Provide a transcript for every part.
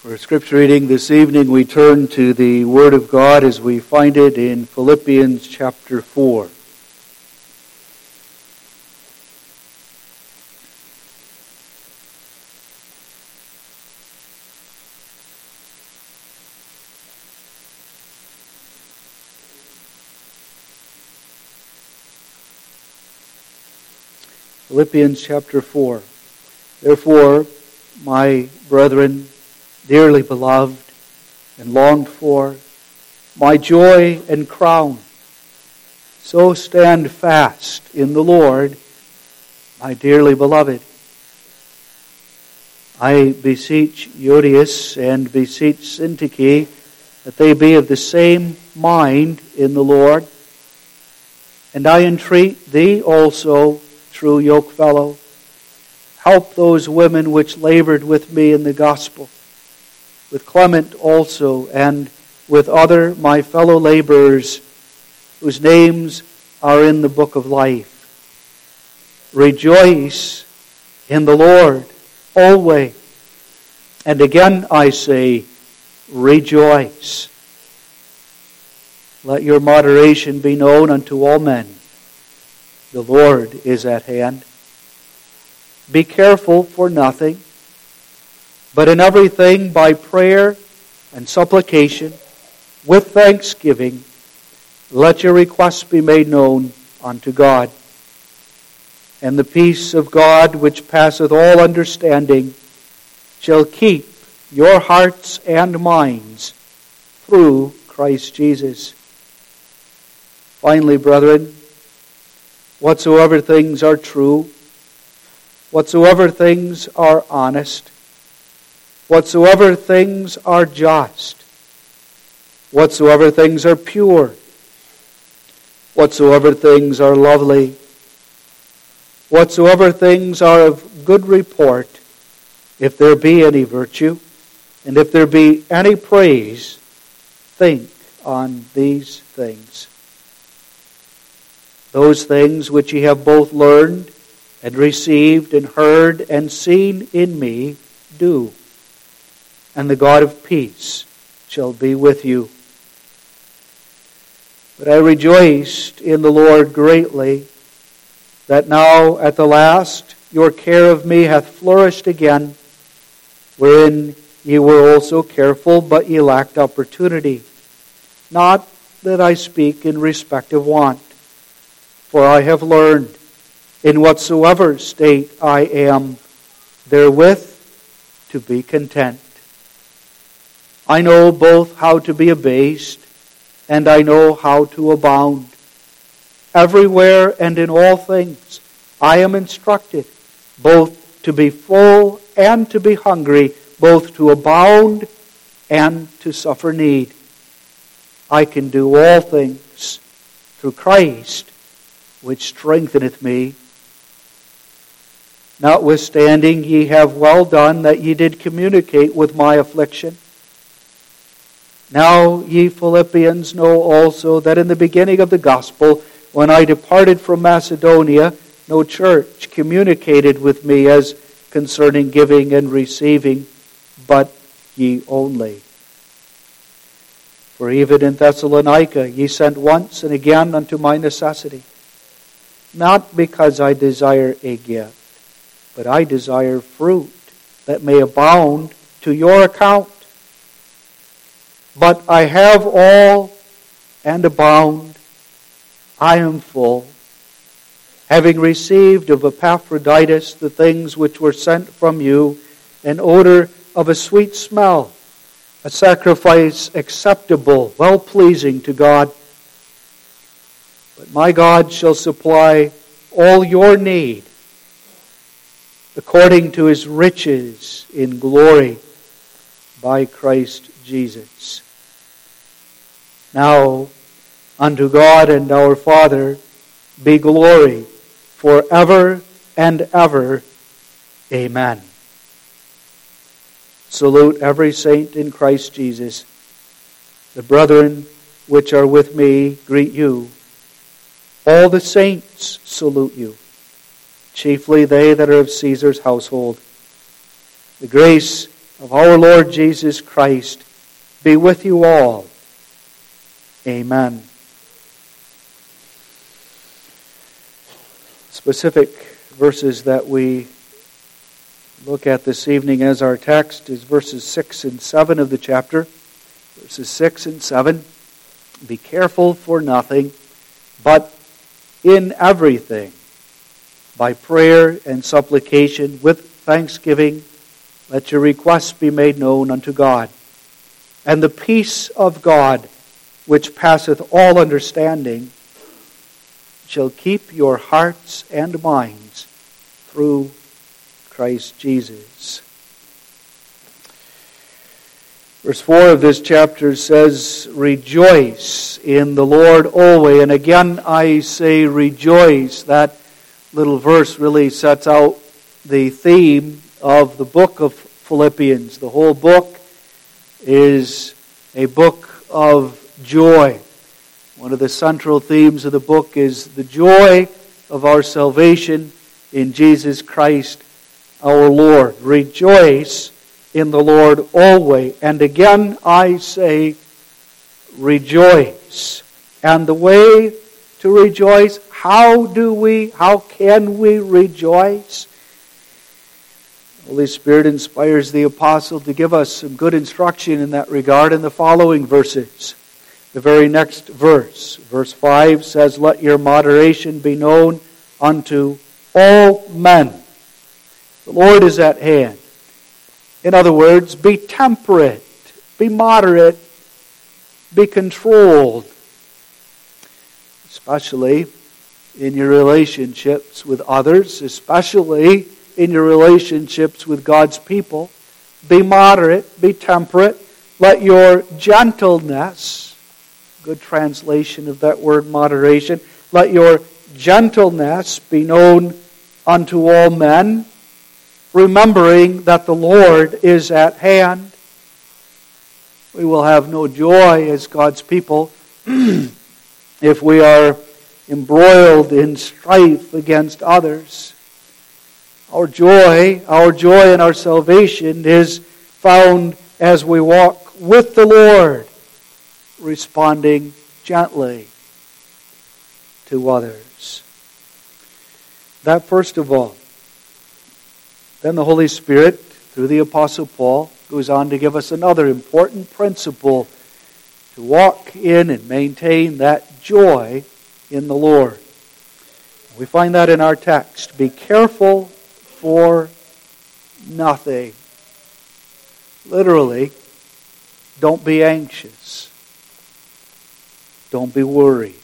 For scripture reading this evening, we turn to the Word of God as we find it in Philippians chapter 4. Philippians chapter 4. Therefore, my brethren, dearly beloved and longed for, my joy and crown, so stand fast in the Lord, my dearly beloved. I beseech Euodias and beseech Syntyche that they be of the same mind in the Lord. And I entreat thee also, true yokefellow, help those women which labored with me in the gospel, with Clement also, and with other my fellow laborers, whose names are in the book of life. Rejoice in the Lord always. And again I say, rejoice. Let your moderation be known unto all men. The Lord is at hand. Be careful for nothing, but in everything by prayer and supplication, with thanksgiving, let your requests be made known unto God. And the peace of God, which passeth all understanding, shall keep your hearts and minds through Christ Jesus. Finally, brethren, whatsoever things are true, whatsoever things are honest, whatsoever things are just, whatsoever things are pure, whatsoever things are lovely, whatsoever things are of good report, if there be any virtue, and if there be any praise, think on these things. Those things which ye have both learned and received and heard and seen in me, do. And the God of peace shall be with you. But I rejoiced in the Lord greatly, that now at the last your care of me hath flourished again, wherein ye were also careful, but ye lacked opportunity. Not that I speak in respect of want, for I have learned, in whatsoever state I am, therewith to be content. I know both how to be abased, and I know how to abound. Everywhere and in all things I am instructed, both to be full and to be hungry, both to abound and to suffer need. I can do all things through Christ, which strengtheneth me. Notwithstanding, ye have well done that ye did communicate with my affliction. Now ye Philippians know also that in the beginning of the gospel, when I departed from Macedonia, no church communicated with me as concerning giving and receiving, but ye only. For even in Thessalonica ye sent once and again unto my necessity, not because I desire a gift, but I desire fruit that may abound to your account. But I have all and abound. I am full, having received of Epaphroditus the things which were sent from you, an odor of a sweet smell, a sacrifice acceptable, well-pleasing to God. But my God shall supply all your need according to His riches in glory by Christ Jesus. Now unto God and our Father be glory forever and ever. Amen. Salute every saint in Christ Jesus. The brethren which are with me greet you. All the saints salute you, chiefly they that are of Caesar's household. The grace of our Lord Jesus Christ be with you all. Amen. Specific verses that we look at this evening as our text is verses 6 and 7 of the chapter. Verses 6 and 7. Be careful for nothing, but in everything, by prayer and supplication, with thanksgiving, let your requests be made known unto God. And the peace of God, which passeth all understanding, shall keep your hearts and minds through Christ Jesus. Verse 4 of this chapter says, rejoice in the Lord always. And again I say rejoice. That little verse really sets out the theme of the book of Philippians. The whole book is a book of joy. One of the central themes of the book is the joy of our salvation in Jesus Christ our Lord. Rejoice in the Lord always. And again I say rejoice. And the way to rejoice, how can we rejoice? The Holy Spirit inspires the apostle to give us some good instruction in that regard in the following verses. The very next verse, verse 5 says, let your moderation be known unto all men. The Lord is at hand. In other words, be temperate, be moderate, be controlled, especially in your relationships with others, especially in your relationships with God's people. Be moderate, be temperate. Let your gentleness, good translation of that word moderation, let your gentleness be known unto all men, remembering that the Lord is at hand. We will have no joy as God's people if we are embroiled in strife against others. Our joy and our salvation is found as we walk with the Lord, responding gently to others. That first of all. Then the Holy Spirit, through the Apostle Paul, goes on to give us another important principle to walk in and maintain that joy in the Lord. We find that in our text. Be careful for nothing. Literally, don't be anxious. Don't be worried.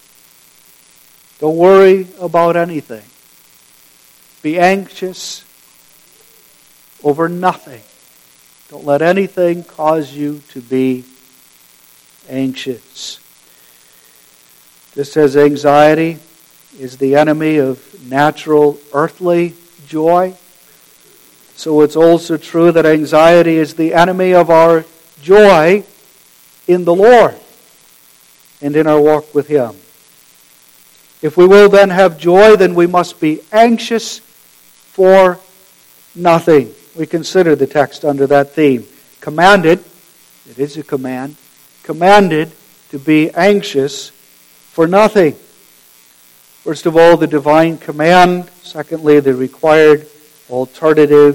Don't worry about anything. Be anxious over nothing. Don't let anything cause you to be anxious. Just as anxiety is the enemy of natural earthly joy, so it's also true that anxiety is the enemy of our joy in the Lord and in our walk with Him. If we will then have joy, then we must be anxious for nothing. We consider the text under that theme. Commanded, it is a command, commanded to be anxious for nothing. First of all, the divine command. Secondly, the required alternative.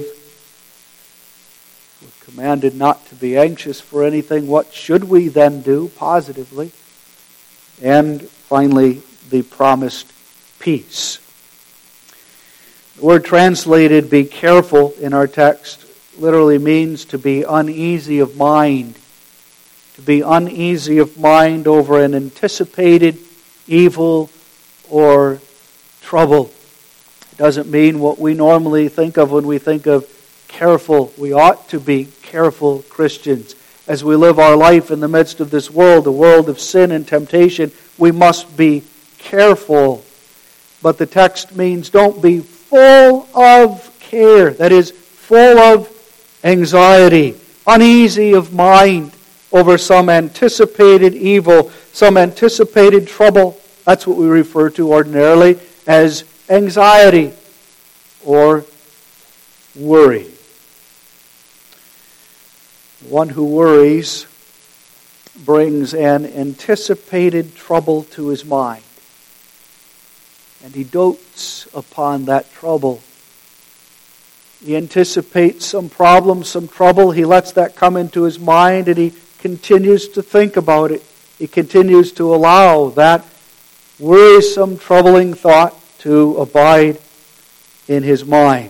We're commanded not to be anxious for anything. What should we then do positively? And finally, the promised peace. The word translated, be careful, in our text literally means to be uneasy of mind. To be uneasy of mind over an anticipated evil or trouble. It doesn't mean what we normally think of when we think of careful. We ought to be careful Christians. As we live our life in the midst of this world, the world of sin and temptation, we must be careful. But the text means don't be full of care. That is, full of anxiety, uneasy of mind over some anticipated evil, some anticipated trouble. That's what we refer to ordinarily as anxiety or worry. One who worries brings an anticipated trouble to his mind. And he dotes upon that trouble. He anticipates some problem, some trouble. He lets that come into his mind and he continues to think about it. He continues to allow that worrisome, troubling thought to abide in his mind.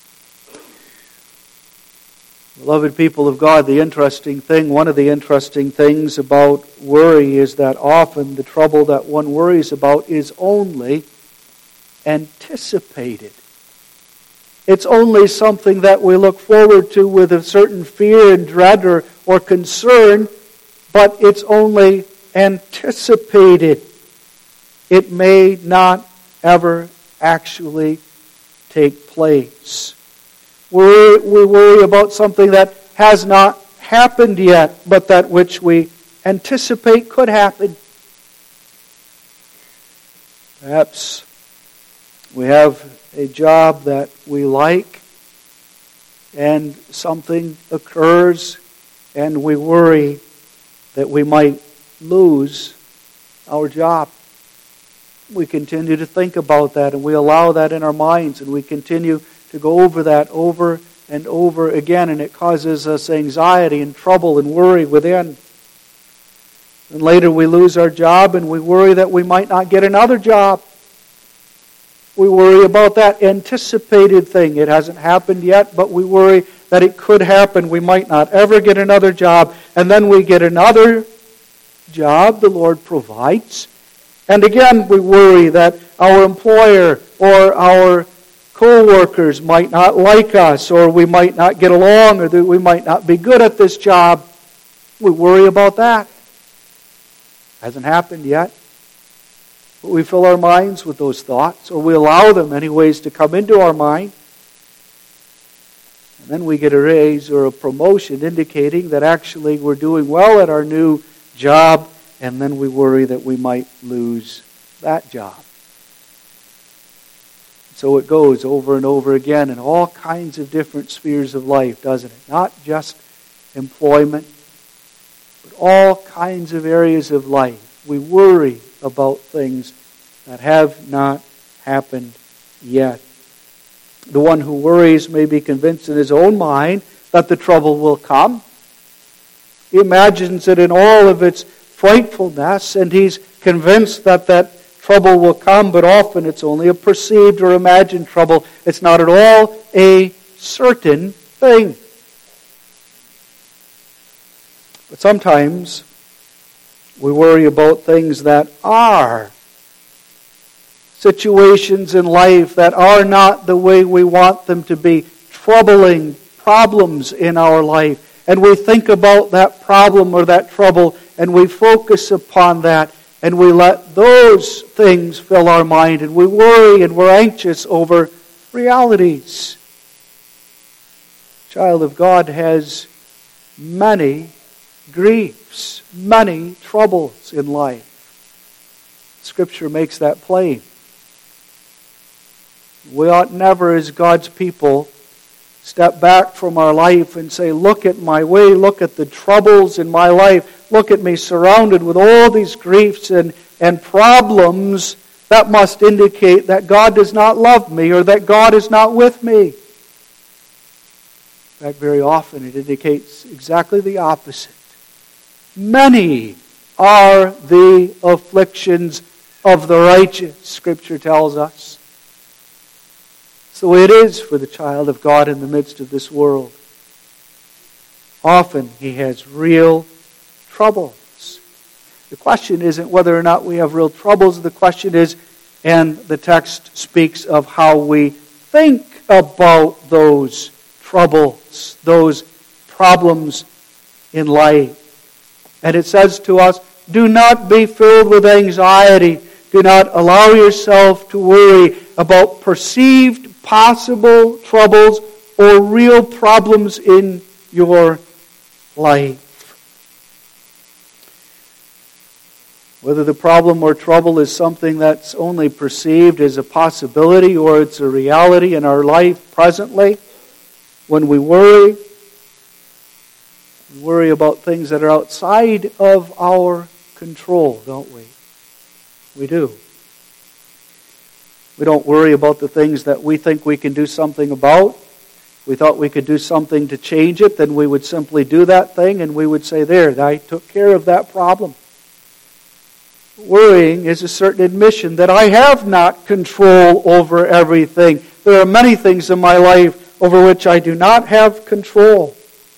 Beloved people of God, one of the interesting things about worry is that often the trouble that one worries about is only anticipated. It's only something that we look forward to with a certain fear and dread or concern, but it's only anticipated. It may not ever actually take place. We worry about something that has not happened yet, but that which we anticipate could happen. Perhaps we have a job that we like, and something occurs, and we worry that we might lose our job. We continue to think about that, and we allow that in our minds, and we continue to go over that over and over again, and it causes us anxiety and trouble and worry within. And later we lose our job, and we worry that we might not get another job. We worry about that anticipated thing. It hasn't happened yet, but we worry that it could happen. We might not ever get another job. And then we get another job the Lord provides. And again, we worry that our employer or our co-workers might not like us, or we might not get along, or that we might not be good at this job. We worry about that. Hasn't happened yet. But we fill our minds with those thoughts, or we allow them anyways to come into our mind. And then we get a raise or a promotion indicating that actually we're doing well at our new job, and then we worry that we might lose that job. So it goes over and over again in all kinds of different spheres of life, doesn't it? Not just employment, but all kinds of areas of life. We worry about things that have not happened yet. The one who worries may be convinced in his own mind that the trouble will come. He imagines it in all of its frightfulness, and he's convinced that trouble will come, but often it's only a perceived or imagined trouble. It's not at all a certain thing. But sometimes we worry about things that are situations in life that are not the way we want them to be, troubling problems in our life. And we think about that problem or that trouble, and we focus upon that, and we let those things fill our mind, and we worry and we're anxious over realities. Child of God has many griefs, many troubles in life. Scripture makes that plain. We ought never, as God's people, step back from our life and say, look at my way, look at the troubles in my life, look at me surrounded with all these griefs and problems. That must indicate that God does not love me or that God is not with me. In fact, very often it indicates exactly the opposite. Many are the afflictions of the righteous, Scripture tells us. It's the way it is for the child of God in the midst of this world. Often he has real troubles. The question isn't whether or not we have real troubles. The question is, and the text speaks of how we think about those troubles, those problems in life. And it says to us, do not be filled with anxiety. Do not allow yourself to worry about perceived possible troubles or real problems in your life. Whether the problem or trouble is something that's only perceived as a possibility or it's a reality in our life presently, when we worry, We worry about things that are outside of our control, don't we? We do. We don't worry about the things that we think we can do something about. We thought we could do something to change it, then we would simply do that thing and we would say, there, I took care of that problem. Worrying is a certain admission that I have not control over everything. There are many things in my life over which I do not have control.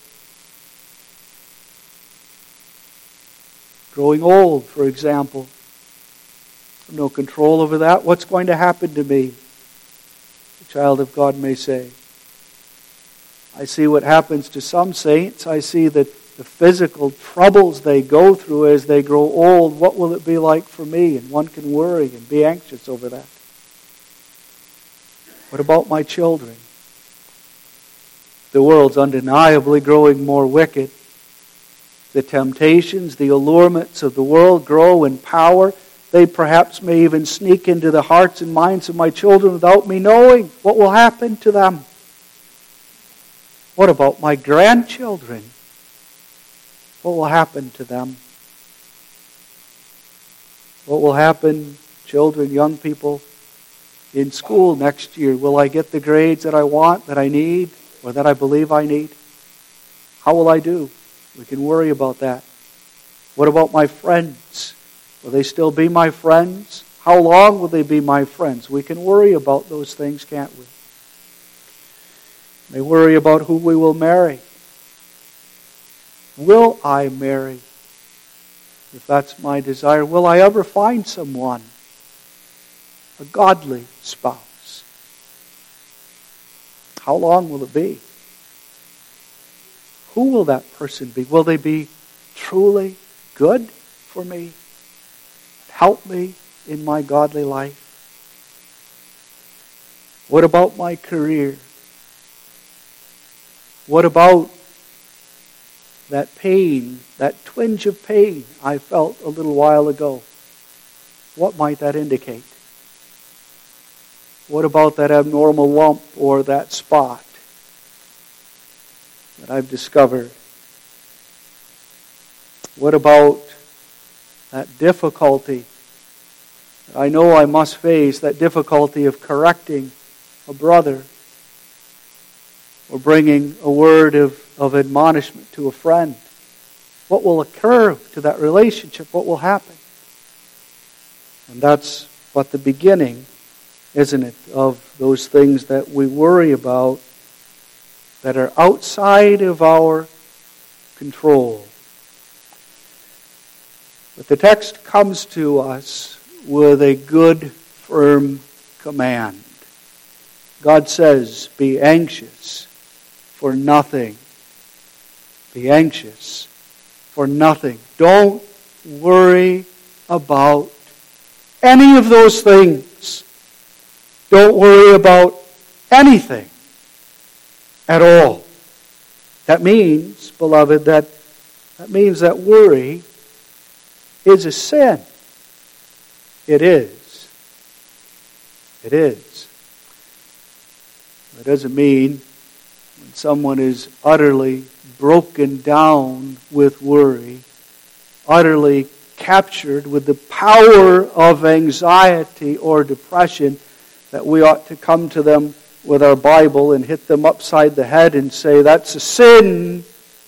Growing old, for example. No control over that. What's going to happen to me? The child of God may say. I see what happens to some saints. I see that the physical troubles they go through as they grow old. What will it be like for me? And one can worry and be anxious over that. What about my children? The world's undeniably growing more wicked. The temptations, the allurements of the world grow in power. They perhaps may even sneak into the hearts and minds of my children without me knowing. What will happen to them? What about my grandchildren? What will happen to them? What will happen, children, young people, in school next year? Will I get the grades that I want, that I need, or that I believe I need? How will I do? We can worry about that. What about my friends? Will they still be my friends? How long will they be my friends? We can worry about those things, can't we? May worry about who we will marry. Will I marry? If that's my desire, will I ever find someone? A godly spouse. How long will it be? Who will that person be? Will they be truly good for me? Help me in my godly life? What about my career? What about that pain, that twinge of pain I felt a little while ago? What might that indicate? What about that abnormal lump or that spot that I've discovered? What about that difficulty that I know I must face, that difficulty of correcting a brother or bringing a word of admonishment to a friend? What will occur to that relationship? What will happen? And that's but the beginning, isn't it, of those things that we worry about that are outside of our control. But the text comes to us with a good, firm command. God says, be anxious for nothing. Be anxious for nothing. Don't worry about any of those things. Don't worry about anything at all. That means, beloved, that means that worry is a sin. It is. It is. That doesn't mean when someone is utterly broken down with worry, utterly captured with the power of anxiety or depression, that we ought to come to them with our Bible and hit them upside the head and say, that's a sin.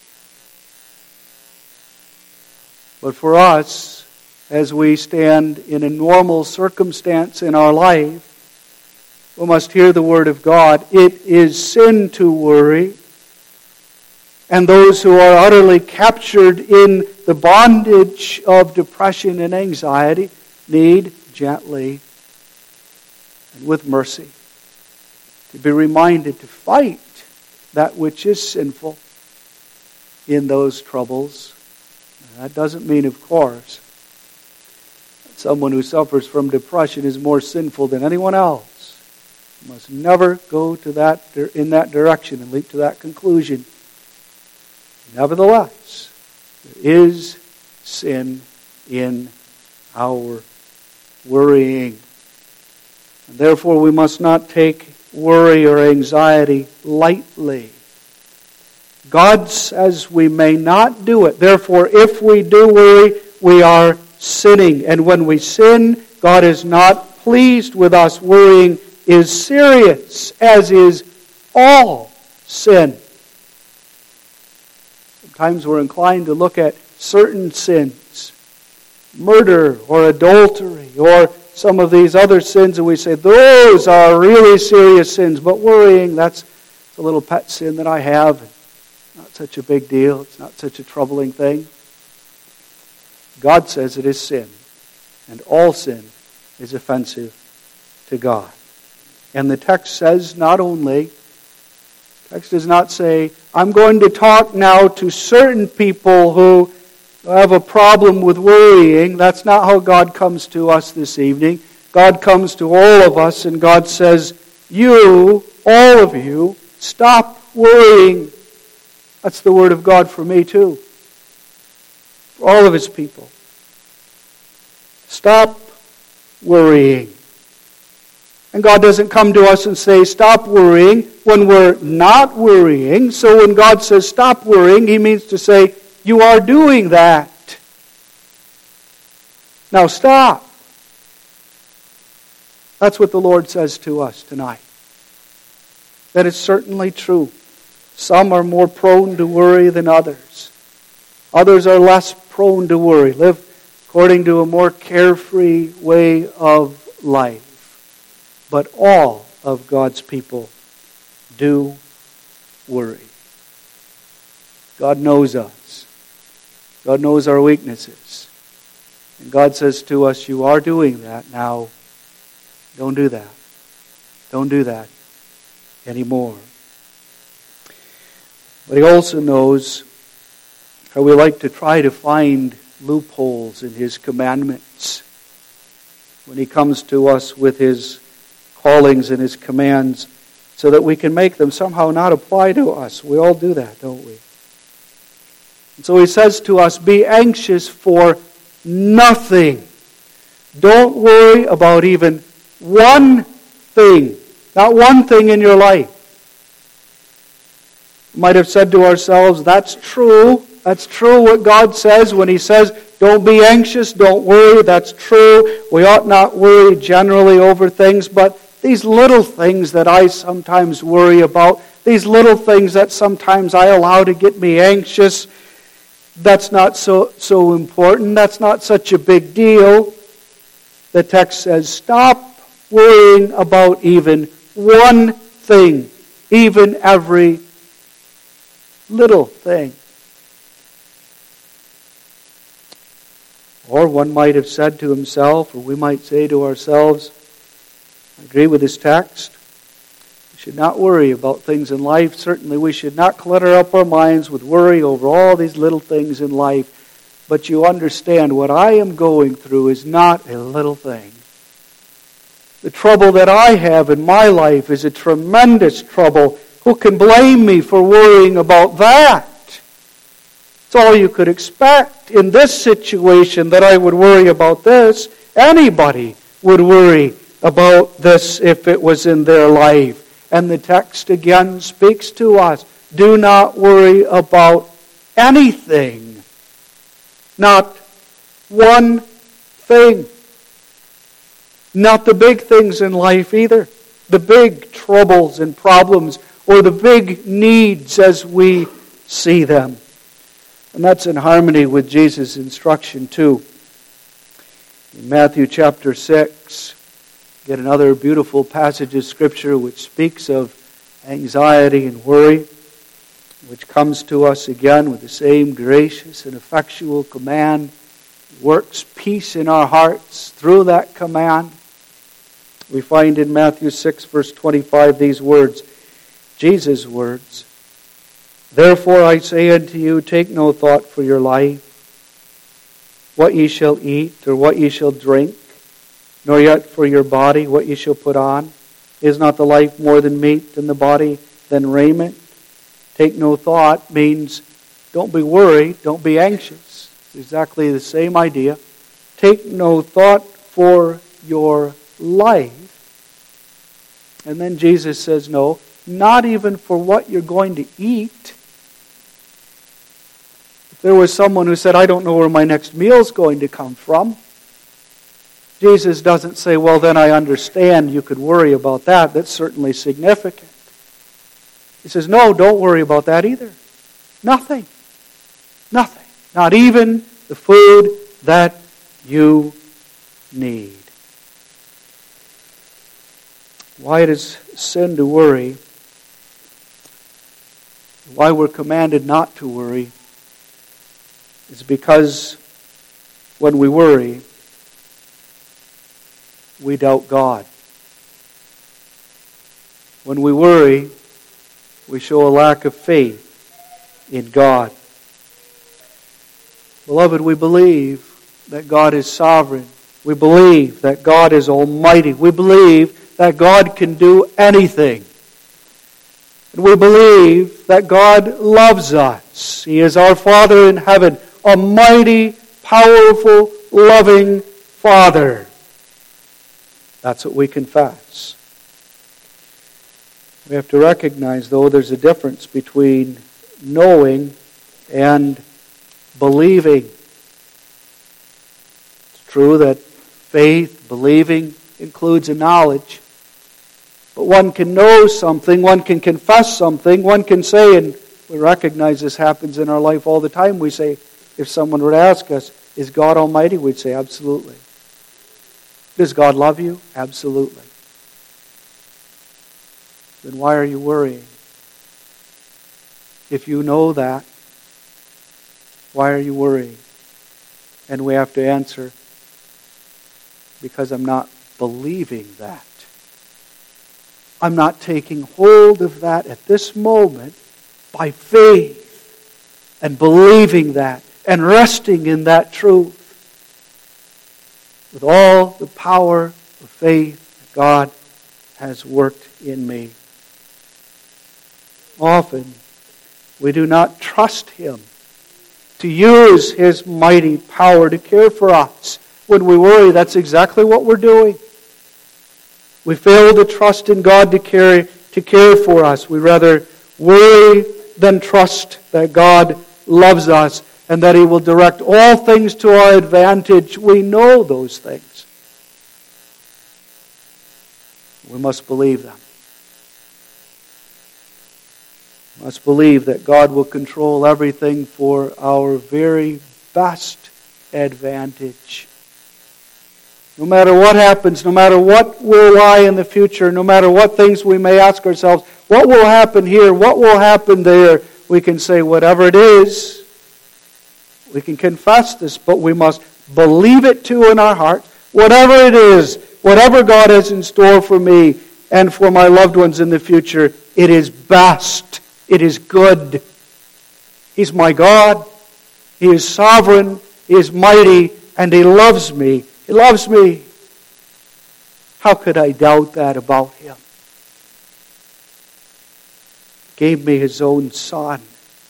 But for us, as we stand in a normal circumstance in our life, we must hear the Word of God. It is sin to worry. And those who are utterly captured in the bondage of depression and anxiety need gently and with mercy to be reminded to fight that which is sinful in those troubles. And that doesn't mean, of course, that someone who suffers from depression is more sinful than anyone else. You must never go to that in that direction and leap to that conclusion. Nevertheless, there is sin in our worrying. And therefore, we must not take worry or anxiety lightly. God says we may not do it. Therefore, if we do worry, we are sinning. And when we sin, God is not pleased with us. Worrying is serious, as is all sin. Sometimes we're inclined to look at certain sins, murder or adultery or some of these other sins, and we say, those are really serious sins. But worrying, that's a little pet sin that I have. Not such a big deal. It's not such a troubling thing. God says it is sin. And all sin is offensive to God. And the text says not only, the text does not say, I'm going to talk now to certain people who have a problem with worrying. That's not how God comes to us this evening. God comes to all of us, and God says, you, all of you, stop worrying. That's the word of God for me too. For all of His people. Stop worrying. And God doesn't come to us and say, stop worrying when we're not worrying. So when God says stop worrying, He means to say, you are doing that. Now stop. That's what the Lord says to us tonight. That is certainly true. Some are more prone to worry than others. Others are less prone to worry. Live according to a more carefree way of life. But all of God's people do worry. God knows us. God knows our weaknesses. And God says to us, you are doing that. Now, don't do that. Don't do that anymore. But He also knows how we like to try to find loopholes in His commandments. When He comes to us with His callings and His commands, so that we can make them somehow not apply to us. We all do that, don't we? And so He says to us, be anxious for nothing. Don't worry about even one thing. Not one thing in your life. We might have said to ourselves, that's true. That's true what God says when He says, don't be anxious, don't worry. That's true. We ought not worry generally over things, but these little things that I sometimes worry about, these little things that sometimes I allow to get me anxious, that's not so important. That's not such a big deal. The text says, stop worrying about even one thing, even every little thing. Or one might have said to himself, or we might say to ourselves, I agree with this text. We should not worry about things in life. Certainly we should not clutter up our minds with worry over all these little things in life. But you understand what I am going through is not a little thing. The trouble that I have in my life is a tremendous trouble. Who can blame me for worrying about that? It's all you could expect in this situation that I would worry about this. Anybody would worry about this if it was in their life. And the text again speaks to us. Do not worry about anything. Not one thing. Not the big things in life either. The big troubles and problems or the big needs as we see them. And that's in harmony with Jesus' instruction too. In Matthew chapter 6, get another beautiful passage of Scripture which speaks of anxiety and worry, which comes to us again with the same gracious and effectual command, works peace in our hearts through that command. We find in Matthew 6 verse 25 these words, Jesus' words, therefore I say unto you, take no thought for your life, what ye shall eat or what ye shall drink, nor yet for your body what ye shall put on. Is not the life more than meat, and the body than raiment? Take no thought means don't be worried, don't be anxious. It's exactly the same idea. Take no thought for your life. And then Jesus says, no, not even for what you're going to eat. There was someone who said, I don't know where my next meal's going to come from. Jesus doesn't say, well, then I understand you could worry about that. That's certainly significant. He says, no, don't worry about that either. Nothing. Nothing. Not even the food that you need. Why it is sin to worry, why we're commanded not to worry, is because when we worry, we doubt God. When we worry, we show a lack of faith in God. Beloved, we believe that God is sovereign. We believe that God is almighty. We believe that God can do anything. And we believe that God loves us. He is our Father in heaven, a mighty, powerful, loving Father. That's what we confess. We have to recognize, though, there's a difference between knowing and believing. It's true that faith, believing, includes a knowledge. But one can know something, one can confess something, one can say, and we recognize this happens in our life all the time, we say, if someone were to ask us, is God Almighty? We'd say, absolutely. Does God love you? Absolutely. Then why are you worrying? If you know that, why are you worrying? And we have to answer, because I'm not believing that. I'm not taking hold of that at this moment by faith and believing that and resting in that truth with all the power of faith that God has worked in me. Often, we do not trust Him to use His mighty power to care for us. When we worry, that's exactly what we're doing. We fail to trust in God to care for us. We rather worry than trust that God loves us and that He will direct all things to our advantage. We know those things. We must believe them. We must believe that God will control everything for our very best advantage. No matter what happens, no matter what will lie in the future, no matter what things we may ask ourselves, what will happen here, what will happen there, we can say whatever it is, we can confess this, but we must believe it too in our heart. Whatever it is, whatever God has in store for me and for my loved ones in the future, it is best. It is good. He's my God. He is sovereign. He is mighty. And He loves me. He loves me. How could I doubt that about Him? He gave me His own Son.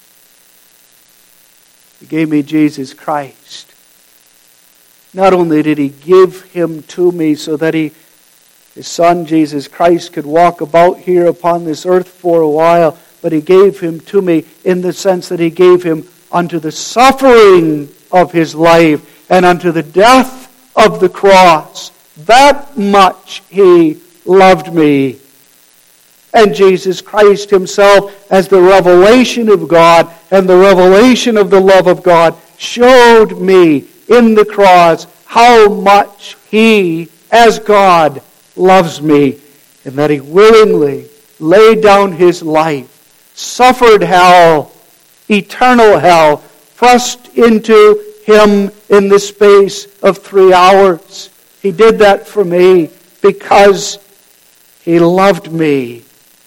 He gave me Jesus Christ. Not only did He give Him to me so that His Son, Jesus Christ, could walk about here upon this earth for a while, but He gave Him to me in the sense that He gave Him unto the suffering of His life and unto the death of the cross. That much He loved me. And Jesus Christ Himself, as the revelation of God and the revelation of the love of God, showed me in the cross how much He, as God, loves me, and that He willingly laid down His life, suffered hell, eternal hell, thrust into Him in the space of 3 hours. He did that for me because He loved me.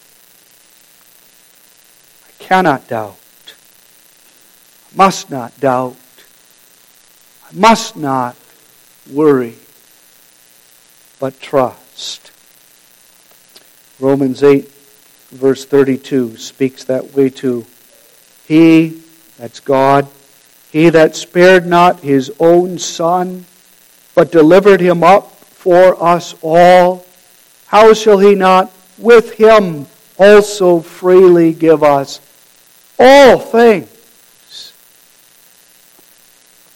I cannot doubt. I must not doubt. I must not worry, but trust. Romans 8, verse 32 speaks that way too. He, that's God, He that spared not His own Son, but delivered Him up for us all, how shall He not with Him also freely give us all things?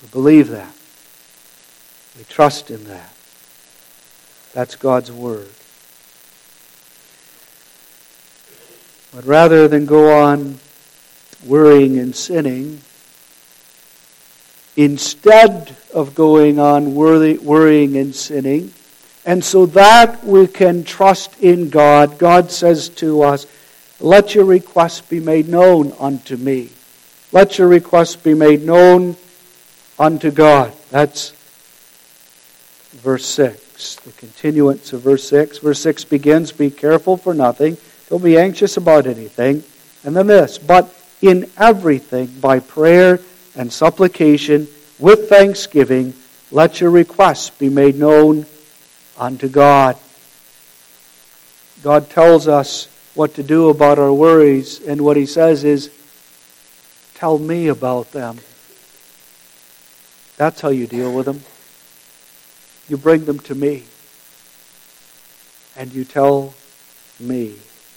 We believe that. We trust in that. That's God's Word. But rather than go on worrying and sinning, instead of going on worrying and sinning, and so that we can trust in God, God says to us, let your requests be made known unto me. Let your requests be made known unto God. That's verse 6, the continuance of verse 6. Verse 6 begins, be careful for nothing. Don't be anxious about anything. And then this, but in everything, by prayer and supplication, with thanksgiving, let your requests be made known unto God. God tells us what to do about our worries, and what He says is, tell me about them. That's how you deal with them. You bring them to me, and you tell me.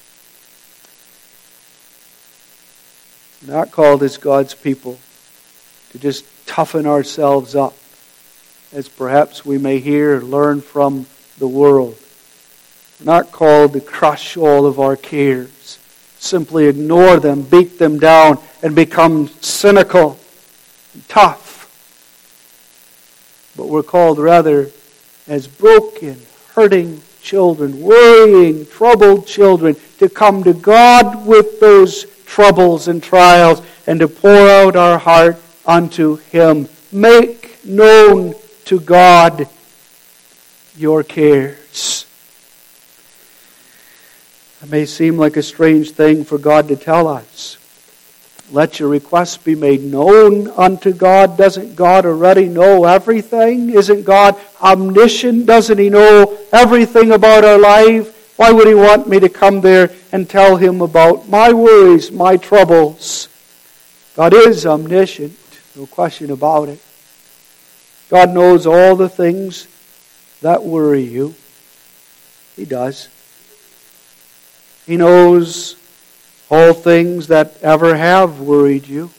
We're not called as God's people to just toughen ourselves up, as perhaps we may hear or learn from the world. We're not called to crush all of our cares, simply ignore them, beat them down, and become cynical and tough. But we're called rather as broken, hurting children, worrying, troubled children, to come to God with those troubles and trials and to pour out our heart unto Him. Make known to God your cares. It may seem like a strange thing for God to tell us. Let your requests be made known unto God. Doesn't God already know everything? Isn't God omniscient? Doesn't He know everything about our life? Why would He want me to come there and tell Him about my worries, my troubles? God is omniscient, no question about it. God knows all the things that worry you. He does. He knows all things that ever have worried you.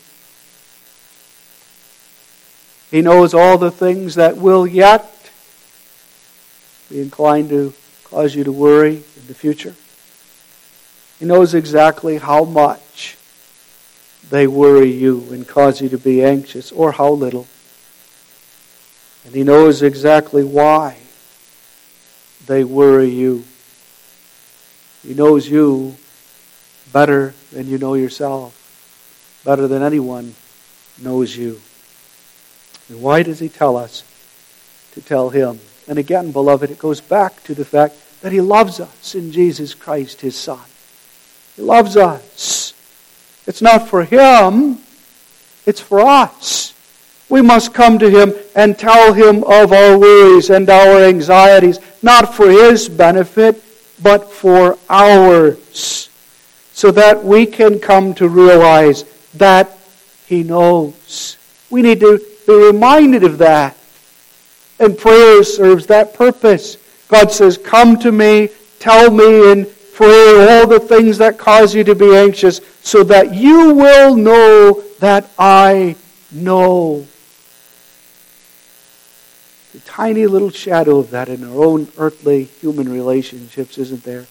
He knows all the things that will yet be inclined to cause you to worry in the future. He knows exactly how much they worry you and cause you to be anxious, or how little. And He knows exactly why they worry you. He knows you better than you know yourself, better than anyone knows you. And why does He tell us to tell Him? And again, beloved, it goes back to the fact that He loves us in Jesus Christ, His Son. He loves us. It's not for Him, it's for us. We must come to Him and tell Him of our worries and our anxieties, not for His benefit, but for ours, so that we can come to realize that He knows. We need to be reminded of that. And prayer serves that purpose. God says, come to me, tell me in prayer all the things that cause you to be anxious, so that you will know that I know. The tiny little shadow of that in our own earthly human relationships, isn't there?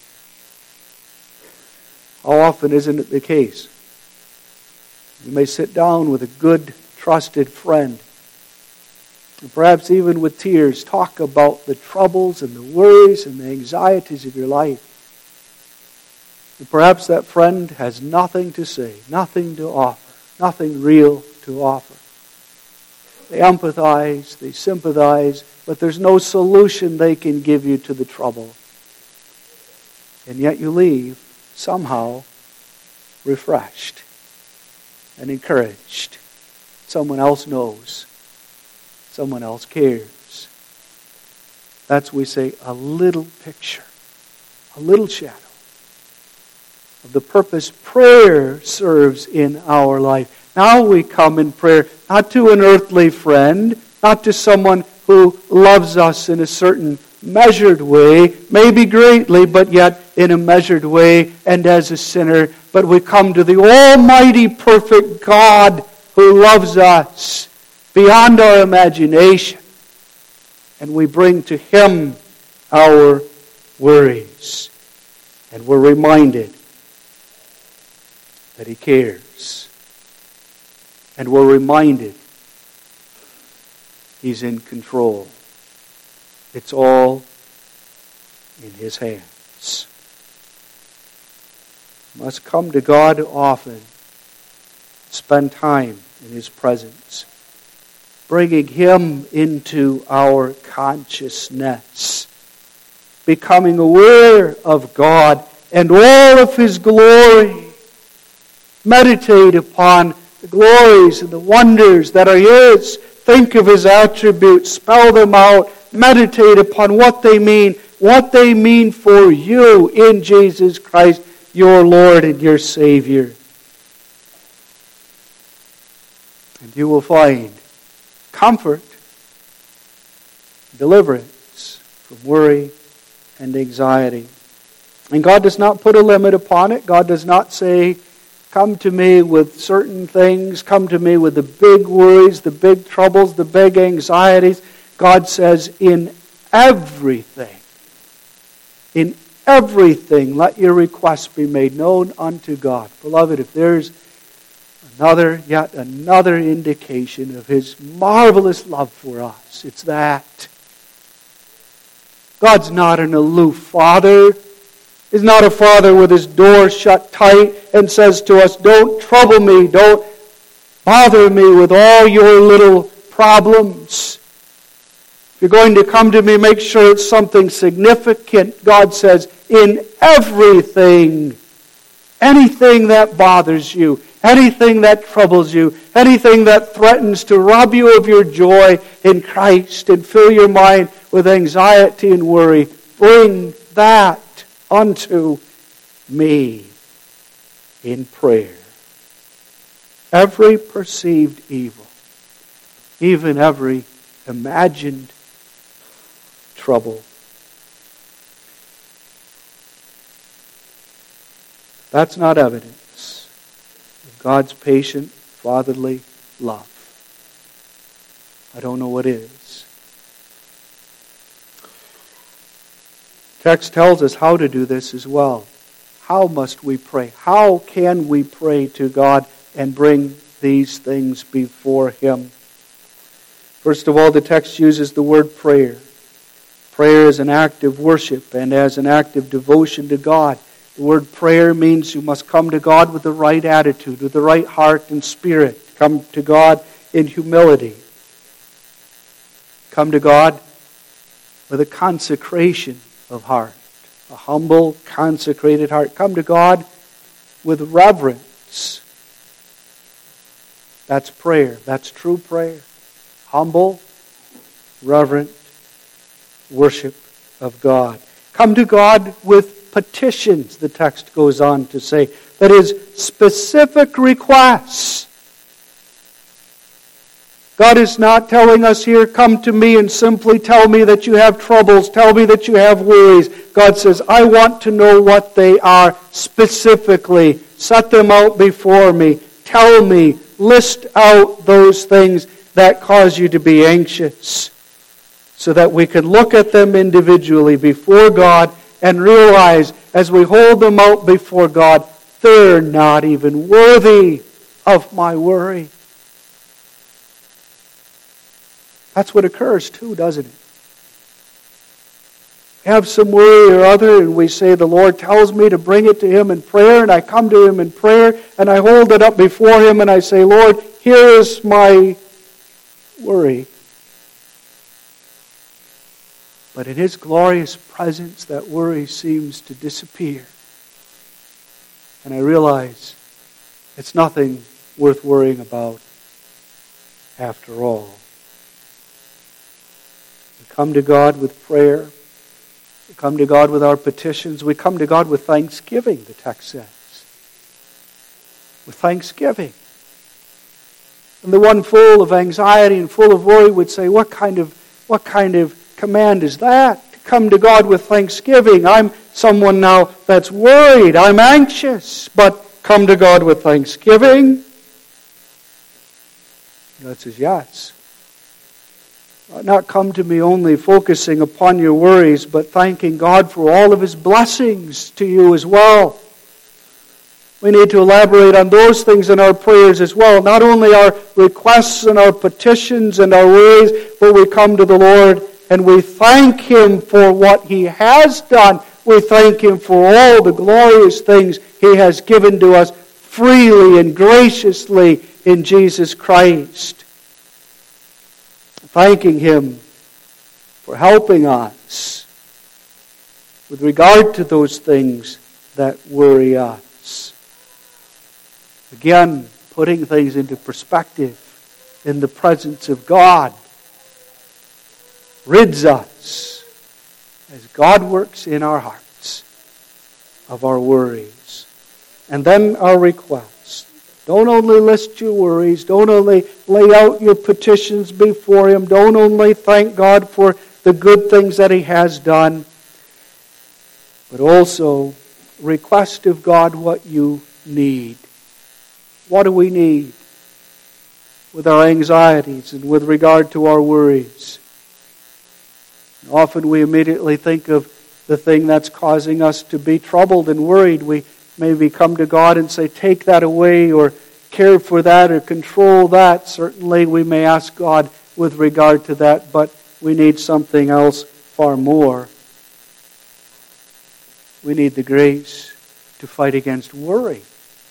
How often isn't it the case? You may sit down with a good, trusted friend, and perhaps even with tears, talk about the troubles and the worries and the anxieties of your life. And perhaps that friend has nothing to say, nothing to offer, nothing real to offer. They empathize, they sympathize, but there's no solution they can give you to the trouble. And yet you leave somehow refreshed and encouraged. Someone else knows. Someone else cares. That's, we say, a little picture, a little shadow of the purpose prayer serves in our life. Now we come in prayer not to an earthly friend, not to someone who loves us in a certain measured way, maybe greatly, but yet in a measured way and as a sinner. But we come to the almighty, perfect God who loves us beyond our imagination. And we bring to Him our worries. And we're reminded that He cares. And we're reminded He's in control. It's all in His hands. We must come to God often. Spend time in His presence. Bringing Him into our consciousness. Becoming aware of God and all of His glory. Meditate upon the glories and the wonders that are His. Think of His attributes. Spell them out. Meditate upon what they mean for you in Jesus Christ, your Lord and your Savior. And you will find comfort, deliverance from worry and anxiety. And God does not put a limit upon it. God does not say, come to me with certain things. Come to me with the big worries, the big troubles, the big anxieties. God says, in everything, let your requests be made known unto God. Beloved, if there's yet another indication of His marvelous love for us, it's that. God's not an aloof Father. He's not a Father with His door shut tight and says to us, don't trouble me, don't bother me with all your little problems. If you're going to come to me, make sure it's something significant. God says, in everything, anything that bothers you, anything that troubles you, anything that threatens to rob you of your joy in Christ and fill your mind with anxiety and worry, bring that unto me in prayer. Every perceived evil, even every imagined trouble. That's not evidence of God's patient, fatherly love. I don't know what is. The text tells us how to do this as well. How must we pray? How can we pray to God and bring these things before Him? First of all, the text uses the word prayer. Prayer is an act of worship and as an act of devotion to God. The word prayer means you must come to God with the right attitude, with the right heart and spirit. Come to God in humility. Come to God with a consecration of heart, a humble, consecrated heart. Come to God with reverence. That's prayer. That's true prayer. Humble, reverent worship of God. Come to God with petitions, the text goes on to say. That is, specific requests. God is not telling us here, come to me and simply tell me that you have troubles, tell me that you have worries. God says, I want to know what they are specifically. Set them out before me. Tell me. List out those things that cause you to be anxious, so that we can look at them individually before God and realize as we hold them out before God, they're not even worthy of my worry. That's what occurs too, doesn't it? We have some worry or other and we say the Lord tells me to bring it to Him in prayer, and I come to Him in prayer and I hold it up before Him and I say, Lord, here is my worry. But in His glorious presence, that worry seems to disappear. And I realize it's nothing worth worrying about after all. We come to God with prayer. We come to God with our petitions. We come to God with thanksgiving, the text says. With thanksgiving. And the one full of anxiety and full of worry would say, what kind of command is that? To come to God with thanksgiving. I'm someone now that's worried. I'm anxious. But come to God with thanksgiving. God says, yes. not come to me only focusing upon your worries, but thanking God for all of His blessings to you as well. We need to elaborate on those things in our prayers as well. Not only our requests and our petitions and our worries, but we come to the Lord and we thank Him for what He has done. We thank Him for all the glorious things He has given to us freely and graciously in Jesus Christ. Thanking Him for helping us with regard to those things that worry us. Again, putting things into perspective in the presence of God rids us, as God works in our hearts, of our worries. And then our requests. Don't only list your worries. Don't only lay out your petitions before Him. Don't only thank God for the good things that He has done. But also request of God what you need. What do we need with our anxieties and with regard to our worries? And often we immediately think of the thing that's causing us to be troubled and worried. We maybe come to God and say, take that away, or care for that, or control that. Certainly we may ask God with regard to that, but we need something else far more. We need the grace to fight against worry.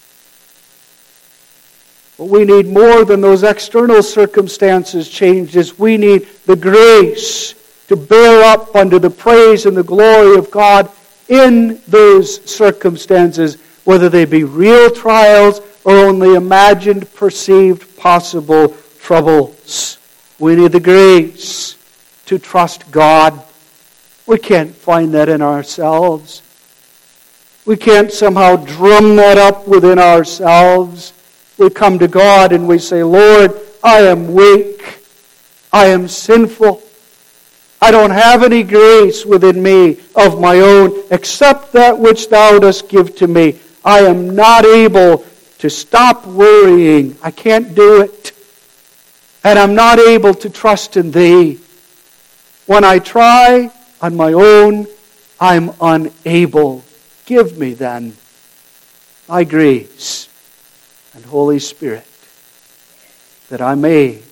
But we need more than those external circumstances changes. We need the grace to bear up under the praise and the glory of God in those circumstances, whether they be real trials or only imagined, perceived, possible troubles. We need the grace to trust God. We can't find that in ourselves. We can't somehow drum that up within ourselves. We come to God and we say, Lord, I am weak. I am sinful. I don't have any grace within me of my own except that which Thou dost give to me. I am not able to stop worrying. I can't do it. And I'm not able to trust in Thee. When I try on my own, I'm unable. Give me then Thy grace and Holy Spirit, that I may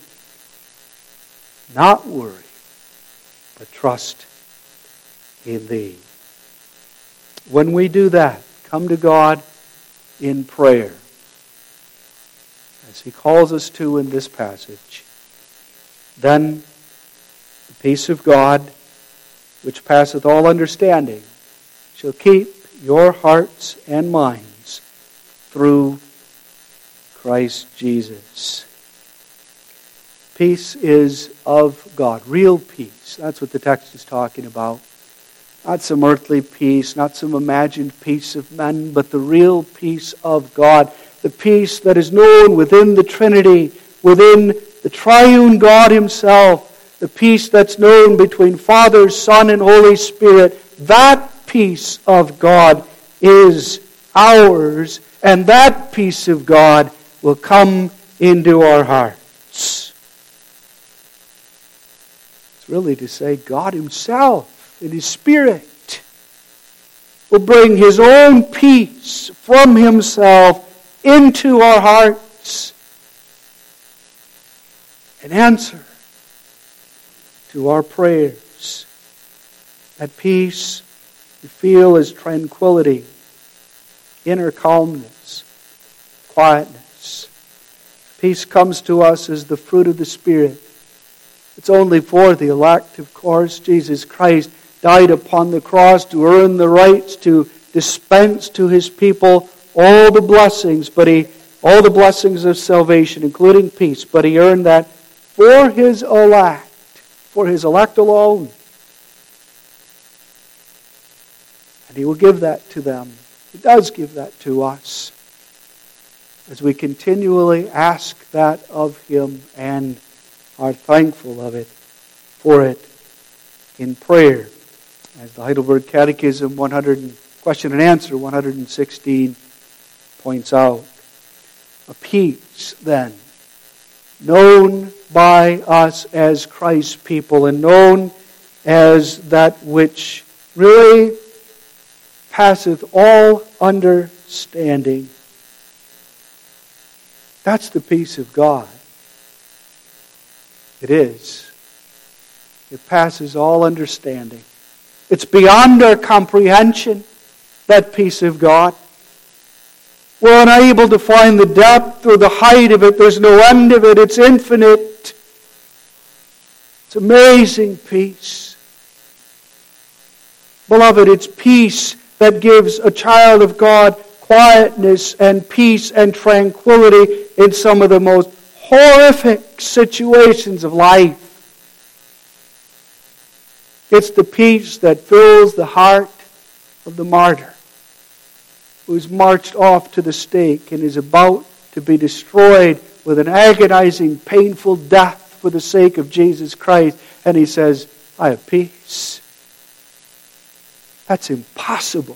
not worry, but trust in Thee. When we do that, come to God in prayer, as He calls us to in this passage, then the peace of God, which passeth all understanding, shall keep your hearts and minds through Christ Jesus. Peace is of God. Real peace. That's what the text is talking about. Not some earthly peace, not some imagined peace of men, but the real peace of God. The peace that is known within the Trinity, within the triune God Himself. The peace that's known between Father, Son, and Holy Spirit. That peace of God is ours, and that peace of God will come into our hearts. It's really to say God Himself in His Spirit will bring His own peace from Himself into our hearts and answer to our prayers. That peace we feel is tranquility, inner calmness, quietness. Peace comes to us as the fruit of the Spirit. It's only for the elect, of course. Jesus Christ died upon the cross to earn the rights to dispense to His people all the blessings, all the blessings of salvation, including peace. But He earned that for His elect alone. And He will give that to them. He does give that to us, as we continually ask that of Him and are thankful of it, for it in prayer. As the Heidelberg Catechism question and answer 116 points out. A peace, then, known by us as Christ's people and known as that which really passeth all understanding. That's the peace of God. It is. It passes all understanding. It's beyond our comprehension, that peace of God. We're unable to find the depth or the height of it. There's no end of it. It's infinite. It's amazing peace. Beloved, it's peace that gives a child of God quietness and peace and tranquility in some of the most horrific situations of life. It's the peace that fills the heart of the martyr who's marched off to the stake and is about to be destroyed with an agonizing, painful death for the sake of Jesus Christ. And he says, I have peace. That's impossible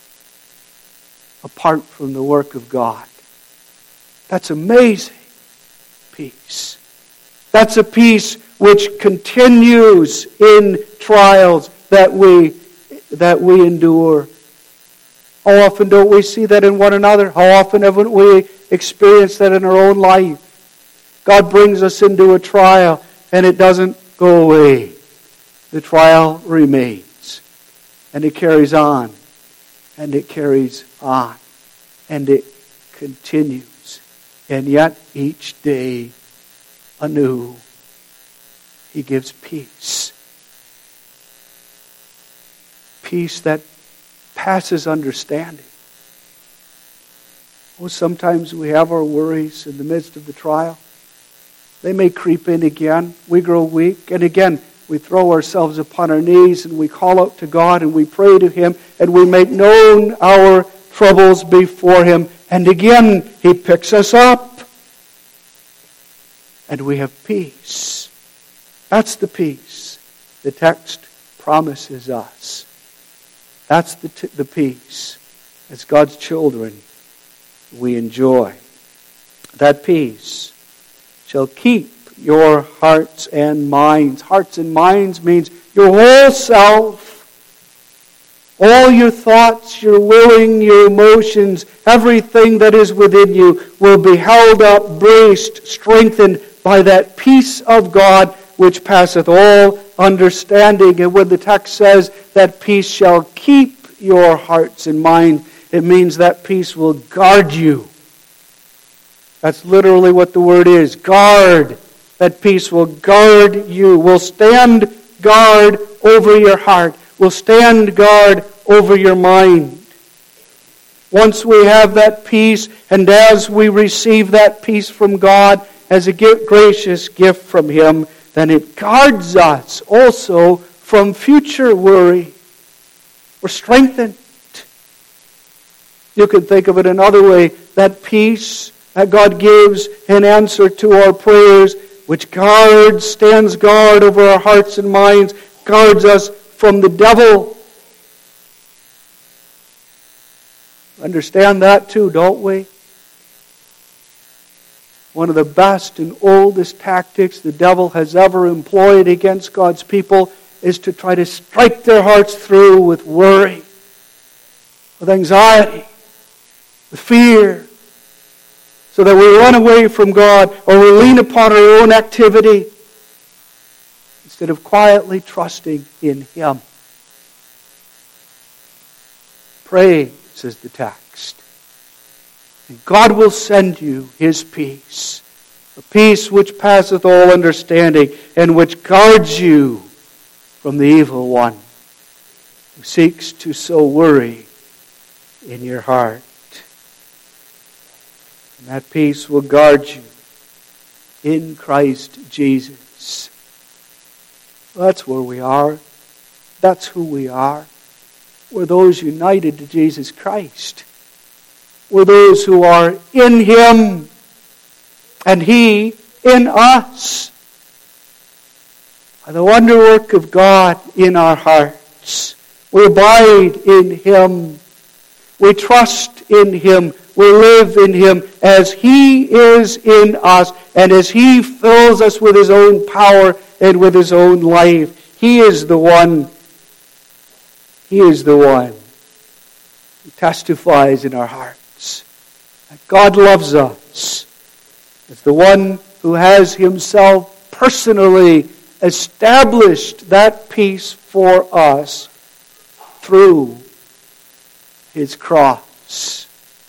apart from the work of God. That's amazing peace. That's a peace which continues in trials that we endure. How often don't we see that in one another? How often haven't we experienced that in our own life? God brings us into a trial and it doesn't go away. The trial remains. And it carries on. And it carries on. And it continues. And yet each day anew, He gives peace. Peace that passes understanding. Oh, sometimes we have our worries in the midst of the trial. They may creep in again. We grow weak. And again, we throw ourselves upon our knees and we call out to God and we pray to Him and we make known our troubles before Him. And again, He picks us up. And we have peace. That's the peace the text promises us. That's the peace as God's children we enjoy. That peace shall keep your hearts and minds. Hearts and minds means your whole self. All your thoughts, your willing, your emotions, everything that is within you will be held up, braced, strengthened by that peace of God which passeth all understanding. And when the text says that peace shall keep your hearts and minds, it means that peace will guard you. That's literally what the word is. Guard. That peace will guard you. Will stand guard over your heart. Will stand guard over your mind. Once we have that peace, and as we receive that peace from God as a gracious gift from Him, then it guards us also from future worry. We're strengthened. You can think of it another way. That peace that God gives in answer to our prayers, which guards, stands guard over our hearts and minds, guards us from the devil. Understand that too, don't we? One of the best and oldest tactics the devil has ever employed against God's people is to try to strike their hearts through with worry, with anxiety, with fear, so that we run away from God or we lean upon our own activity instead of quietly trusting in Him. Pray, says the text, and God will send you His peace, a peace which passeth all understanding and which guards you from the evil one who seeks to sow worry in your heart. And that peace will guard you in Christ Jesus. Well, that's where we are. That's who we are. We're those united to Jesus Christ. We're those who are in Him and He in us. By the wonderwork of God in our hearts, we abide in Him. We trust in Him. We live in Him as He is in us, And as He fills us with His own power and with His own life, He is the one who testifies in our hearts that God loves us. It's the one who has Himself personally established that peace for us through His cross.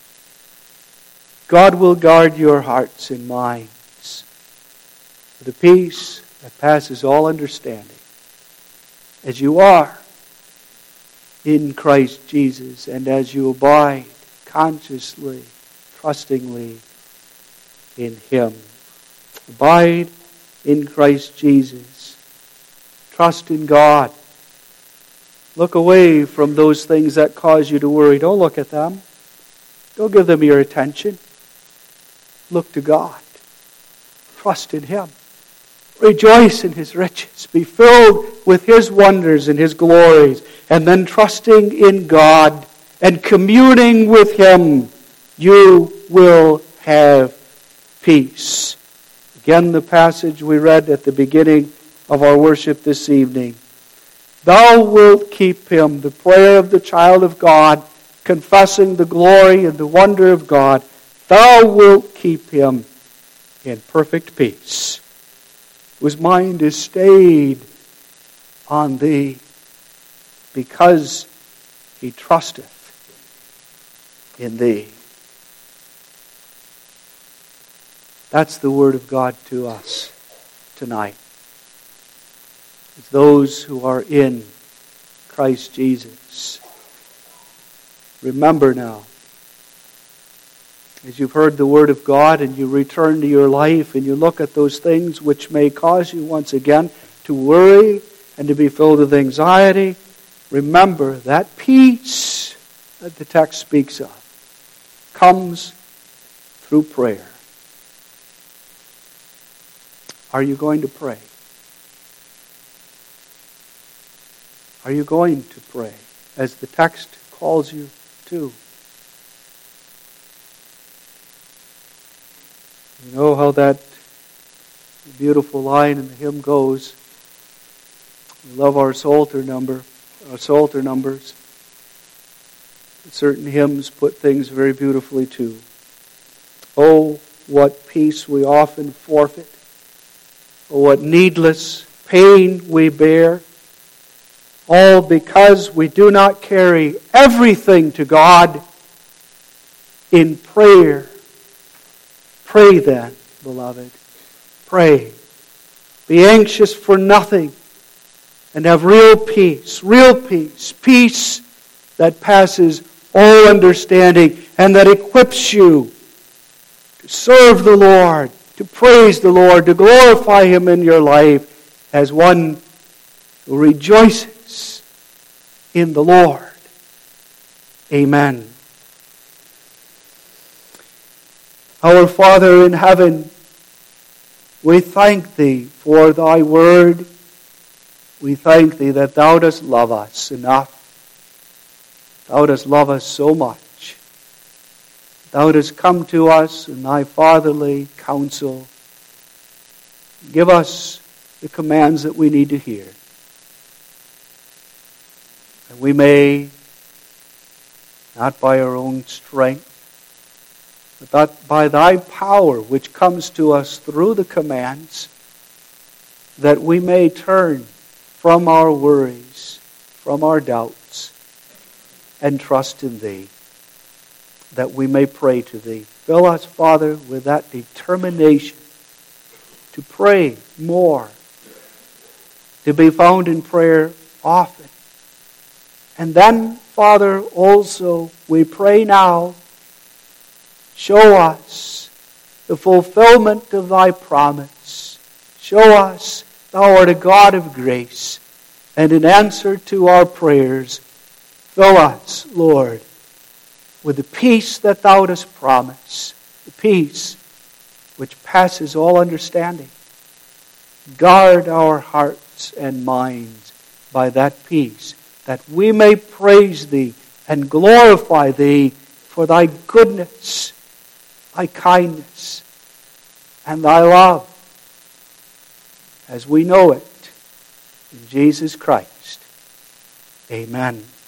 God will guard your hearts and minds with a peace that passes all understanding as you are in Christ Jesus and as you abide consciously, trustingly in Him. Abide in Christ Jesus. Trust in God. Look away from those things that cause you to worry. Don't look at them. Don't give them your attention. Look to God. Trust in Him. Rejoice in His riches. Be filled with His wonders and His glories. And then trusting in God and communing with Him, you will have peace. Again, the passage we read at the beginning of our worship this evening. Thou wilt keep him, the prayer of the child of God, confessing the glory and the wonder of God. Thou wilt keep him in perfect peace, whose mind is stayed on Thee, because he trusteth in Thee. That's the word of God to us tonight. It's those who are in Christ Jesus. Remember now, as you've heard the word of God and you return to your life and you look at those things which may cause you once again to worry and to be filled with anxiety, remember that peace that the text speaks of comes through prayer. Are you going to pray? Are you going to pray as the text calls you to? You know how that beautiful line in the hymn goes. We love our Psalter numbers. Certain hymns put things very beautifully too. Oh, what peace we often forfeit. Oh, what needless pain we bear. All because we do not carry everything to God in prayer. Pray then, beloved. Pray. Be anxious for nothing and have real peace. Peace that passes all understanding and that equips you to serve the Lord, to praise the Lord, to glorify Him in your life as one who rejoices in the Lord. Amen. Our Father in heaven, we thank Thee for Thy word. We thank Thee that Thou dost love us enough. Thou dost love us so much. Thou dost come to us in Thy fatherly counsel. Give us the commands that we need to hear. And we may, not by our own strength, but by Thy power which comes to us through the commands, that we may turn from our worries, from our doubts, and trust in Thee, that we may pray to Thee. Fill us, Father, with that determination to pray more, to be found in prayer often. And then, Father, also we pray now, show us the fulfillment of Thy promise. Show us Thou art a God of grace, and in answer to our prayers, fill us, Lord, with the peace that Thou dost promise, the peace which passes all understanding. Guard our hearts and minds by that peace, that we may praise Thee and glorify Thee for Thy goodness, Thy kindness, and thy love as we know it in Jesus Christ. Amen.